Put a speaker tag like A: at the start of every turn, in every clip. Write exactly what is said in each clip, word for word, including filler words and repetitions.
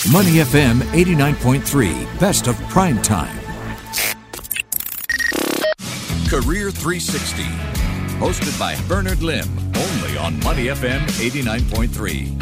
A: Money F M eighty-nine point three, best of prime time. Career three sixty, hosted by Bernard Lim, only on Money F M eighty-nine point three.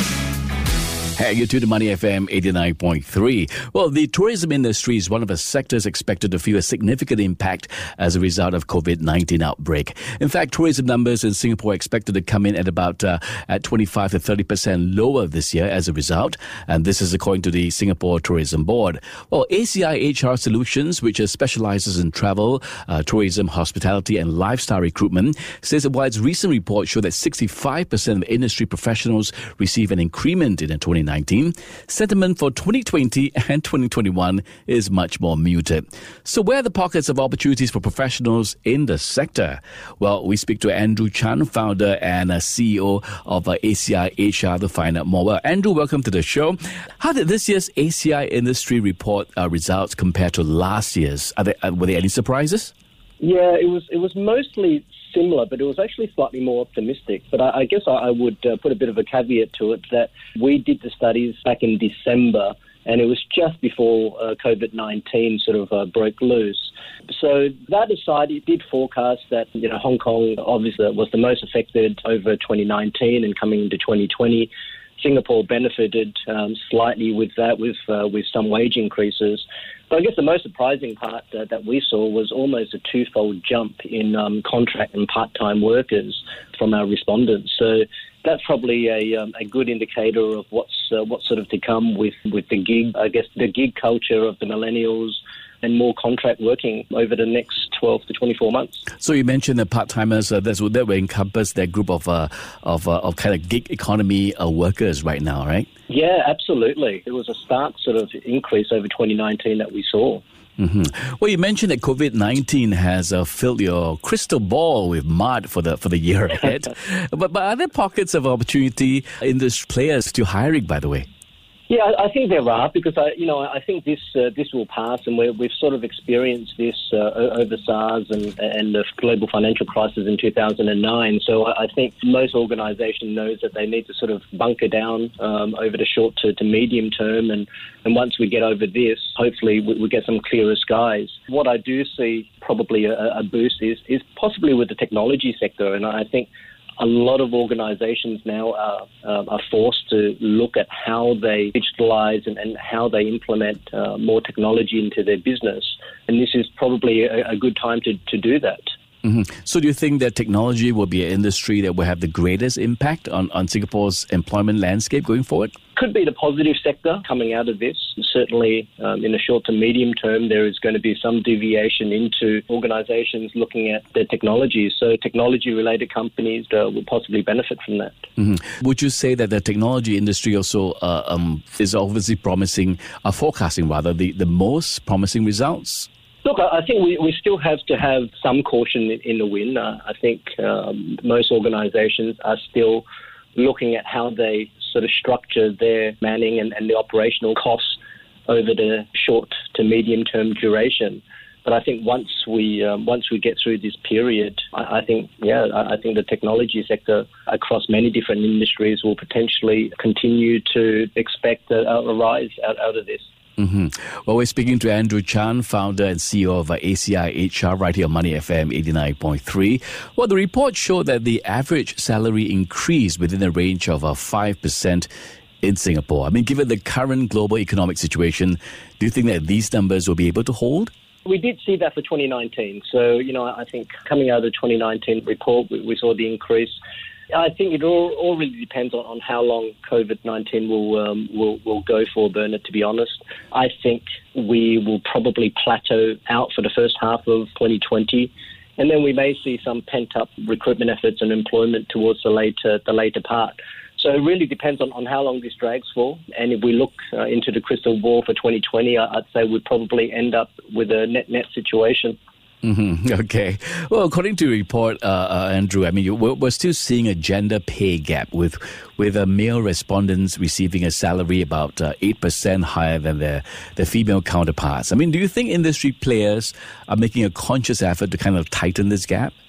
B: Hey, you're to the Money F M eighty-nine point three. Well, the tourism industry is one of the sectors expected to feel a significant impact as a result of COVID nineteen outbreak. In fact, tourism numbers in Singapore are expected to come in at about uh, at twenty-five to thirty percent lower this year as a result. And this is according to the Singapore Tourism Board. Well, A C I H R Solutions, which specializes in travel, uh, tourism, hospitality and lifestyle recruitment, says that while its recent report showed that sixty-five percent of industry professionals receive an increment in twenty nineteen, sentiment for twenty twenty and twenty twenty-one is much more muted. So where are the pockets of opportunities for professionals in the sector? Well, we speak to Andrew Chan, founder and uh, C E O of uh, A C I H R, to find out more. Well, Andrew, welcome to the show. How did this year's A C I industry report uh, results compare to last year's? Are there, uh, were there any surprises?
C: Yeah, it was it was mostly similar, but it was actually slightly more optimistic. But I, I guess I, I would uh, put a bit of a caveat to it that we did the studies back in December, and it was just before uh, COVID nineteen sort of uh, broke loose. So that aside, it did forecast that, you know, Hong Kong obviously was the most affected over twenty nineteen and coming into twenty twenty. Singapore benefited um, slightly with that, with uh, with some wage increases. But I guess the most surprising part uh, that we saw was almost a twofold jump in um, contract and part-time workers from our respondents. So that's probably a um, a good indicator of what's uh, what's sort of to come with, with the gig, I guess, the gig culture of the millennials and more contract working over the next twelve to twenty-four months. So
B: you mentioned the part-timers, uh, that's, that will encompass that group of uh, of, uh, of kind of gig economy uh, workers right now, right?
C: Yeah, absolutely. It was a stark sort of increase over twenty nineteen that we saw.
B: Mm-hmm. Well, you mentioned that COVID nineteen has uh, filled your crystal ball with mud for the for the year ahead. but, but are there pockets of opportunity in this players still hiring, by the way?
C: Yeah, I think there are, because I, you know, I think this uh, this will pass, and we're, we've sort of experienced this uh, over SARS and and the global financial crisis in two thousand nine. So I think most organisations knows that they need to sort of bunker down um, over the short to, to medium term, and, and once we get over this, hopefully we, we get some clearer skies. What I do see probably a, a boost is is possibly with the technology sector, and I think a lot of organisations now are, uh, are forced to look at how they digitalize and, and how they implement uh, more technology into their business. And this is probably a, a good time to, to do that.
B: Mm-hmm. So do you think that technology will be an industry that will have the greatest impact on, on Singapore's employment landscape going forward?
C: Could be the positive sector coming out of this. Certainly, um, in the short to medium term, there is going to be some deviation into organisations looking at their technology. So technology-related companies uh, will possibly benefit from that.
B: Mm-hmm. Would you say that the technology industry also uh, um, is obviously promising, uh, forecasting rather, the, the most promising results?
C: Look, I think we, we still have to have some caution in, in the wind. Uh, I think um, most organisations are still looking at how they sort of structure their manning and, and the operational costs over the short to medium term duration. But I think once we um, once we get through this period, I, I think yeah, I, I think the technology sector across many different industries will potentially continue to expect a, a rise out, out of this.
B: Mm-hmm. Well, we're speaking to Andrew Chan, founder and C E O of uh, A C I H R, right here on Money F M eighty-nine point three. Well, the report showed that the average salary increased within a range of uh, five percent in Singapore. I mean, given the current global economic situation, do you think that these numbers will be able to hold?
C: We did see that for twenty nineteen. So, you know, I think coming out of the twenty nineteen report, we, we saw the increase. I think it all, all really depends on, on how long COVID nineteen will, um, will will go for, Bernard, to be honest. I think we will probably plateau out for the first half of twenty twenty, and then we may see some pent-up recruitment efforts and employment towards the later the later part. So it really depends on, on how long this drags for. And if we look uh, into the crystal ball for twenty twenty, I'd say we'd probably end up with a net-net situation.
B: Mm-hmm. Okay. Well, according to a report, uh, uh, Andrew, I mean, we're, we're still seeing a gender pay gap with with uh, male respondents receiving a salary about uh, eight percent higher than their, their female counterparts. I mean, do you think industry players are making a conscious effort to kind of tighten this gap?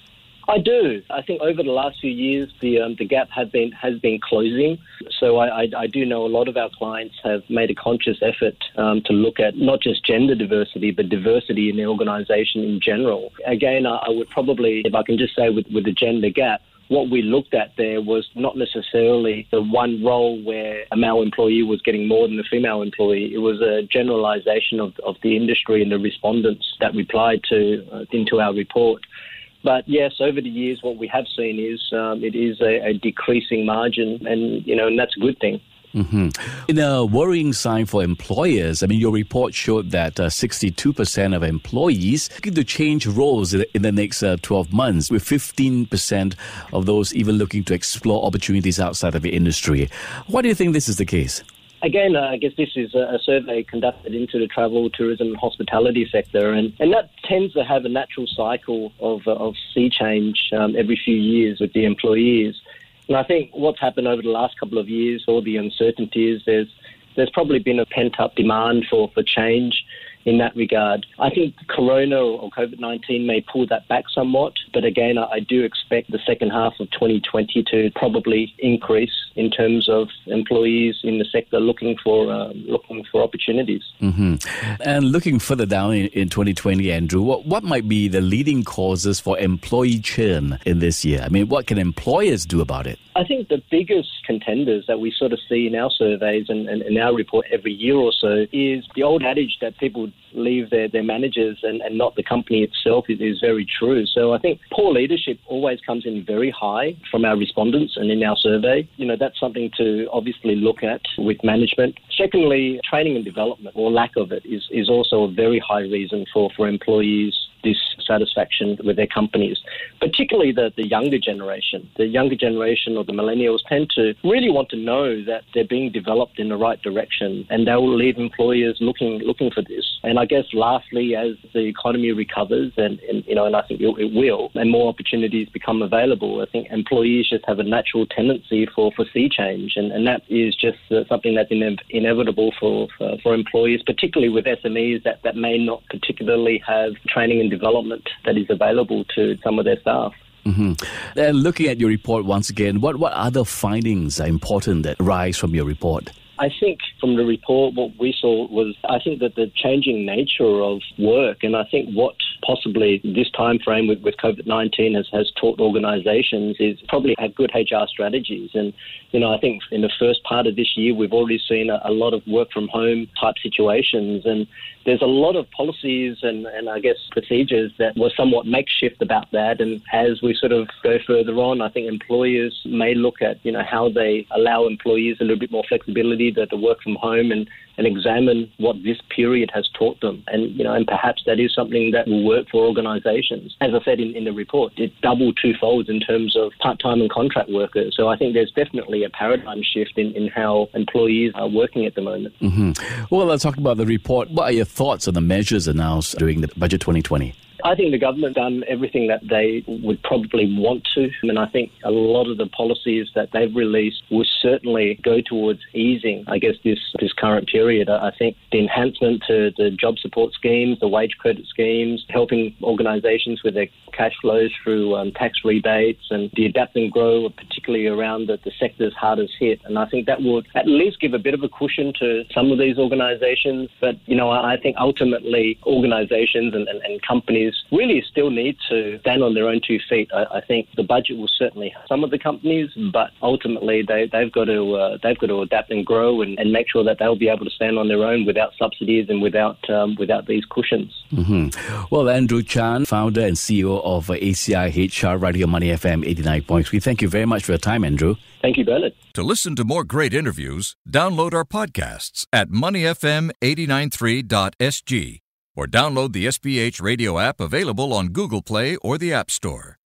C: I do. I think over the last few years, the um, the gap have been has been closing. So I, I, I do know a lot of our clients have made a conscious effort um, to look at not just gender diversity, but diversity in the organisation in general. Again, I, I would probably, if I can just say with, with the gender gap, what we looked at there was not necessarily the one role where a male employee was getting more than a female employee. It was a generalisation of, of the industry and the respondents that replied to uh, into our report. But yes, over the years, what we have seen is um, it is a, a decreasing margin, and you know, and that's a good thing.
B: Mm-hmm. In a worrying sign for employers, I mean, your report showed that uh, sixty-two percent of employees looking to change roles in, in the next uh, twelve months, with fifteen percent of those even looking to explore opportunities outside of the industry. Why do you think this is the case?
C: Again, uh, I guess this is a survey conducted into the travel, tourism and hospitality sector, and, and that tends to have a natural cycle of, uh, of sea change um, every few years with the employees. And I think what's happened over the last couple of years, all the uncertainties, there's there's probably been a pent-up demand for, for change in that regard. I think Corona or COVID nineteen may pull that back somewhat, but again, I, I do expect the second half of twenty twenty to probably increase in terms of employees in the sector looking for uh, looking for opportunities.
B: Mm-hmm. And looking further down in, in twenty twenty, Andrew, what, what might be the leading causes for employee churn in this year? I mean, what can employers do about it?
C: I think the biggest contenders that we sort of see in our surveys and, and in our report every year or so is the old adage that people leave their, their managers and, and not the company itself is, is very true. So I think poor leadership always comes in very high from our respondents and in our survey. You know, that's something to obviously look at with management. Secondly, training and development or lack of it is, is also a very high reason for, for employees dissatisfaction with their companies, particularly the, the younger generation. The younger generation or the millennials tend to really want to know that they're being developed in the right direction, and they will leave employers looking looking for this. And I guess lastly, as the economy recovers, and, and you know, and I think it, it will, and more opportunities become available, I think employees just have a natural tendency for, for sea change, and, and that is just uh, something that's ine- inevitable for, for for employees, particularly with S M Es that, that may not particularly have training and development that is available to some of their staff.
B: Mm-hmm. And looking at your report once again, what, what other findings are important that rise from your report?
C: I think from the report, what we saw was, I think that the changing nature of work, and I think what possibly this time frame with, with COVID nineteen has, has taught organisations is probably have good H R strategies. And, you know, I think in the first part of this year, we've already seen a, a lot of work from home type situations, and there's a lot of policies and, and I guess procedures that were somewhat makeshift about that. And as we sort of go further on, I think employers may look at, you know, how they allow employees a little bit more flexibility to, to work from home and, and examine what this period has taught them. And, you know, and perhaps that is something that will work for organisations. As I said in, in the report, it doubled twofold in terms of part-time and contract workers. So I think there's definitely a paradigm shift in, in how employees are working at the moment.
B: Mm-hmm. Well, let's talk about the report. What are your thoughts on the measures announced during the Budget twenty twenty?
C: I think the government done everything that they would probably want to. And I think a lot of the policies that they've released will certainly go towards easing, I guess, this, this current period. I think the enhancement to the job support schemes, the wage credit schemes, helping organisations with their cash flows through um, tax rebates, and the adapt and grow, particularly around the, the sectors hardest hit. And I think that would at least give a bit of a cushion to some of these organisations. But, you know, I think ultimately organisations and, and, and companies really still need to stand on their own two feet. I, I think the budget will certainly help some of the companies, but ultimately they, they've got to uh, they've got to adapt and grow and, and make sure that they'll be able to stand on their own without subsidies and without um, without these cushions.
B: Mm-hmm. Well, Andrew Chan, founder and C E O of A C I H R, Radio Money F M eighty-nine point three. Thank you very much for your time, Andrew.
C: Thank you, Bernard.
A: To listen to more great interviews, download our podcasts at money f m eight nine three dot s g or download the S P H radio app available on Google Play or the App Store.